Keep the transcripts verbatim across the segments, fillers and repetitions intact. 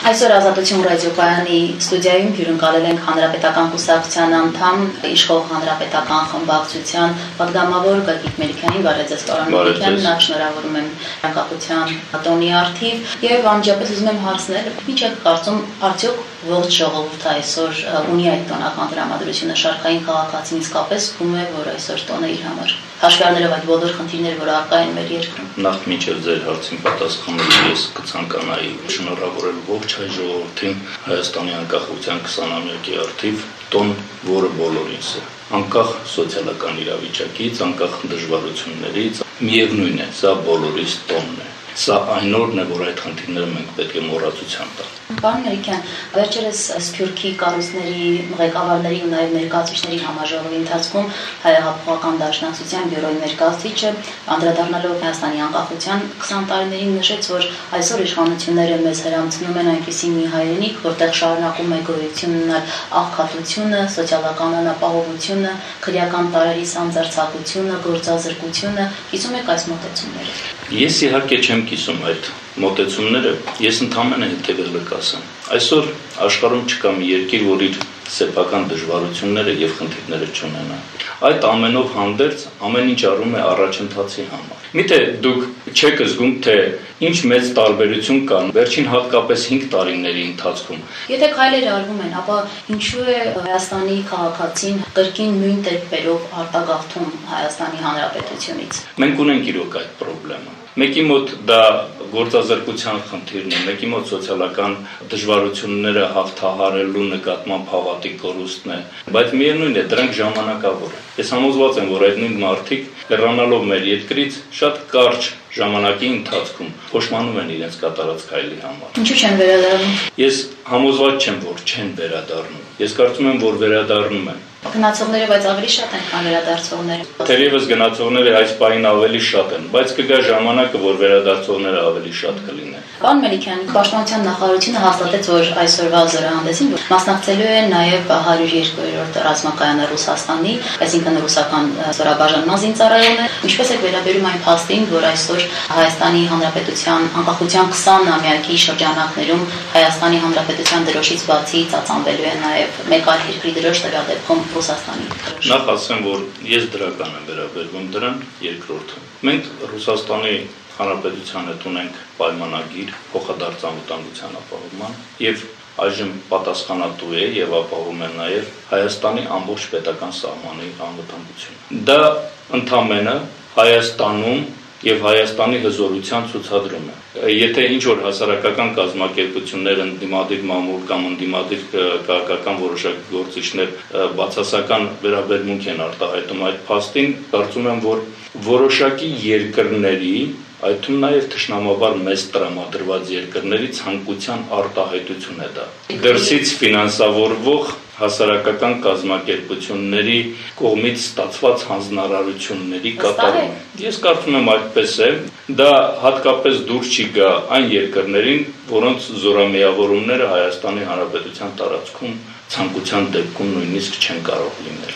Այսօր Ազատություն ռադիոկայանի ստուդիայում հյուրընկալել ենք Հանրապետական կուսակցության անդամ, իշխող Հանրապետական խմբակցության պատգամավոր Գագիկ Մելիքյանին, բարև ձեզ, պարոն Մելիքյան, նա շնորհավորում եմ անկախության տոնի առթիվ եւ անմիջապես ուզում եմ հարցնել, ինչ եք կարծում, արդյոք ողջ ժողովուրդը այսօր ունի այդ տոնական դրամատրությունը, շարքային քաղաքացին իսկապես զգում է, որ այսօր տոնը իր համար հաշվի առնելով այդ բոլոր խնդիրները, որ առկա են մեր երկրում։ Նախ մինչև ձեր հարցին պատասխանելու ես կցանկանայի շնորհավորել ողջ հայ ժողովրդին Հայաստանի անկախության քսանամյակի առթիվ տոն, որը բոլորինս է, անկախ սոցիալական իրավիճակից, անկախ դժվարություններից, միևնույն է, սա բոլորիս տոնն է։ Սա այն օրն է, որ այդ խնդիրները մենք պետք է մոռացության տալ։ Պարոն Մելիքյան, վերջերս Սփյուռքի կառույցների ղեկավարների ու նաև ներկայացուցիչների համաժողովի ընթացքում Հայահեղափոխական դաշնակցության բյուրոյի ներկայացուցիչը անդրադառնալով Հայաստանի անկախության քսան տարիներին նշեց, որ այսօր իշխանությունները մեզ հրամցնում են այնպիսի մի հայրենիք, որտեղ շարունակում է գոյություն ունենալ աղքատությունը, սոցիալական անապահովությունը, քրեական տարերի սանձարձակությունը, գործազրկությունը։ Կիսում եք այս մոտեցումները։ Ես իհարկե չեմ կիսում այդ մոտեցումները, ես ընդհանրապես հետևելը կասեմ։ Այսօր աշխարհում չկա մի երկիր, որ իր սեփական դժվարությունները եւ խնդիրները չունենա։ Այդ ամենով հանդերձ ամեն ինչ արում է առաջընթացի համար։ Միթե դուք չեք զգում, թե ինչ մեծ տարբերություն կա վերջին հատկապես հինգ տարիների ընթացքում։ Եթե քայլերը արվում են, ապա ինչու է Հայաստանի քաղաքացին կրկին նույն տեպերով արտագաղթում Հայաստանի Հանրապետությունից։ Մենք ունենք իրոք այդ խնդրեմը։ Մեկի մոտ դա գործազրկության խնդիրն է, մեկի մոտ սոցիալական դժվարությունները հաղթահարելու նկատմամբ հավատի կորուստն է, բայց միևնույն է, դրանք ժամանակավոր են։ Ես համոզված եմ, որ այդ նույն մարդիկ հեռանալով մեր երկրից շատ կարճ ժամանակի ընթացքում փոշմանում են իրենց կատարած քայլի համար։ Ինչու չեն վերադառնում։ Ես համոզված չեմ, որ չեն վերադառնում։ Ես կարծում եմ, որ վերադառնում են։ Գնացողները բայց ավելի շատ են, քան վերադարձողները։ Թերևս գնացողները այս պահին ավելի շատ են, բայց կգա ժամանակը, որ վերադարձողները ավելի շատ կլինեն։ Պարոն Մելիքյան, Պաշտպանության նախարարությունը հաստատեց, որ այսօրվա զորահանդեսին մասնակցելու է նաև հարյուր երկրորդ ռազմակայանը Ռուսաստանի, այսինքն ռուսական զորաբաժանման զինծառայողն է։ Ինչպես է վերաբերում այն փաստին, որ այսօր Հայաստանի Հանրապետության անկախության քսանամյակի շրջանակներում Հայաստանի Հանրապետության դրոշից բացի ծածանվելու է նաև մեկ այլ երկրի դրոշ, տվյալ դեպքում Ռուսաստանի դրոշ։ Նախ ասեմ, որ ես դրական եմ վերաբերվում դրան, երկրորդը։ Մենք Ռուսաստանի Հանրապետության հետ ունենք պայմանագիր փոխադարձ անվտանգության ապահովման եւ այժմ պատասխանատու է եւ ապահովում է նաեւ Հայաստանի ամբողջ պետական սահմանի անվտանգությունը։ Դա ընդամենը Հայաստանում եւ Հայաստանի հզորության ցուցադրում է։ Եթե ինչ որ հասարակական կազմակերպություններ, ընդդիմադիր մամուլ կամ ընդդիմադիր քաղաքական որոշակի գործիչներ բացասական վերաբերմունք են արտահայտում այդ փաստին, կարծում եմ, որ որոշակի երկրների, այդ թվում նաև թշնամաբար մեծ տրամադրված երկրների ցանկության արտահայտություն է դա։ Դրսից ֆինանսավորվող հասարակական կազմակերպությունների կողմից ստացված հանձնարարությունների կատարումը։ Ես կարծում եմ այդպես է, դա հատկապես դուրս չի գա այն երկրներին, որոնց զորամիավորումները Հայաստանի Հանրապետության տարածքում ցանկության դեպքում նույնիսկ չեն կարող լինել։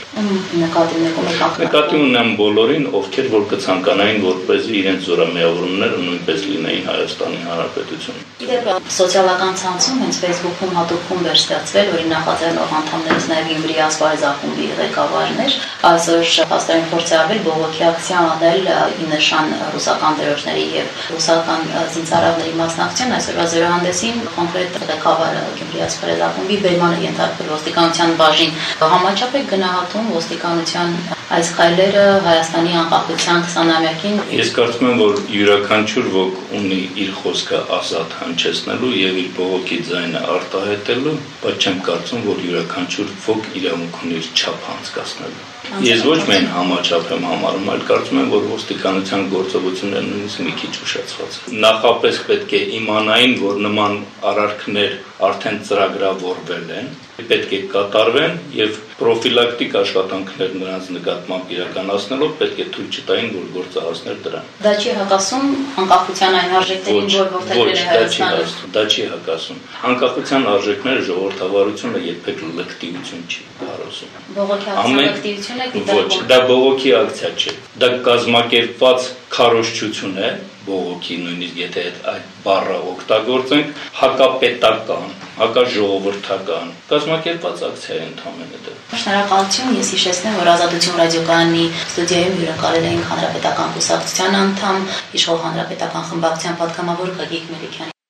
Նկատի ունեմ բոլորին, ովքեր որ կցանկանային, որպեսզի իրենց զորամիավորումները նույնպես լինեին Հայաստանի Հանրապետությունում։ Իդեպ սոցիալական ցանցում հենց Facebook-ում հատուկ խումբ էր ստեղծվել, որի նախաձեռնող անդամներից նաև Գյումրի ասպարեզ ախումբի ղեկավարներ, այսօր հաստատեն փորձ է արվել բողոքի ակցիա անել ի նշան ռուսական դրոշների եւ ռուսական զինծառայողների մասնակցության։ Այսօրվա զորահանդեսին կոնկրետ ղեկավարը Գյումրի ասպարեզ ախումբի բերմանը ենթարկվել ոստիկանության բաժին։ Համաչափ է գնահատում ոստիկանության այս քայլերը Հայաստանի անկախության քսանամյակին։ Ես կարծում եմ, որ յուրաքանչյուր ոք ունի իր խոսքը ազատ հնչեցնելու եւ իր բողոքի ձայնը արտահայտելու, բայց չեմ կարծում, որ յուրաքանչյուր ոք իրավունք ունի իր չափ անցկացնելու։ Ես ոչ միայն համաչափ եմ համարում, այլ կարծում եմ, որ ոստիկանության գործողությունները նույնիսկ մի քիչ ուշացված են։ Նախապես պետք է իմանային, որ նման արարքներ արդեն ծրագրավորվել են, պետք է կատարվեն եւ պրոֆիլակտիկ աշխատանքներ նրանց նկատմամբ իրականացնելով պետք է թույլ չտային, որ գործահասներ դրան։ Դա չի հակասում անկախության այն արժեքներին, որ ողջերել է Հայաստանը։ Դա չի հակասում։ Անկախության արժեքները ժողովրդավարությունը երբեք լկտիություն չի հարուսում։ Բողոքի ակցիա լկտիություն է դիտարկում։ Ոչ, դա բողոքի ակցիա չէ։ Դա կազմակերպված քարոզչություն է, բողոքի, նույնիսկ եթե այդ բառը օգտագործենք, հակապետական, հակաժողովրդական, կազմակերպված ակցիա է ընդհանրապես դա։ Շնորհակալություն, ես հիշեցնեմ, որ Ազատություն ռադիոկայանի ստուդիայում հյուրընկալել էինք Հանրապետական կուսակցության անդամ, Իշխող հանրապետական խմբակցության պատգամավոր Գագիկ Մելիքյանի։